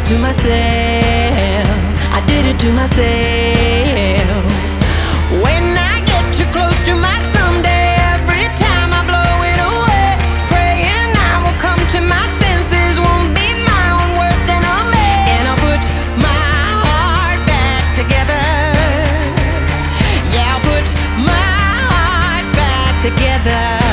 to myself. I did it to myself. When I get too close to my someday, every time I blow it away, praying I will come to my senses, won't be my own worst enemy. And I'll put my heart back together. Yeah, I'll put my heart back together.